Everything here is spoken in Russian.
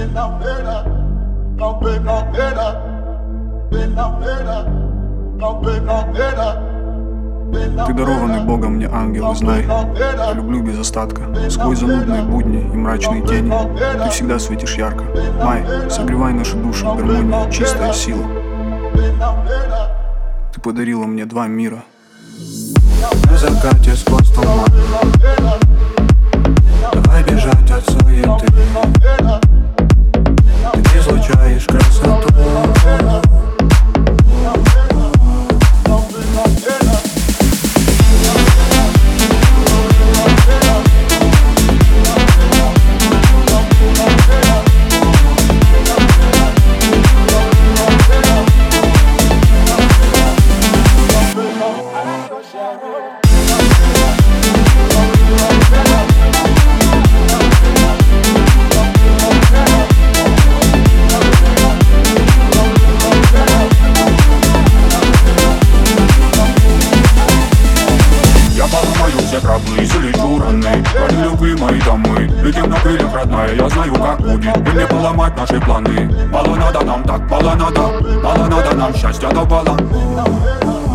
Ты дарованный Богом мне ангел, и знай, я люблю без остатка. Сквозь занудные будни и мрачные тени ты всегда светишь ярко. Май, согревай нашу душу, гармония, чистая сила. Ты подарила мне два мира. На закате сквозь туман, давай бежать от суеты. Ты излучаешь красоту. Все траблы, залечу раны. Ради любви мои домы. Летим на крыльях, родная, я знаю, как будет. И мне поломать наши планы. Мало надо нам так, мало надо нам счастья до бала.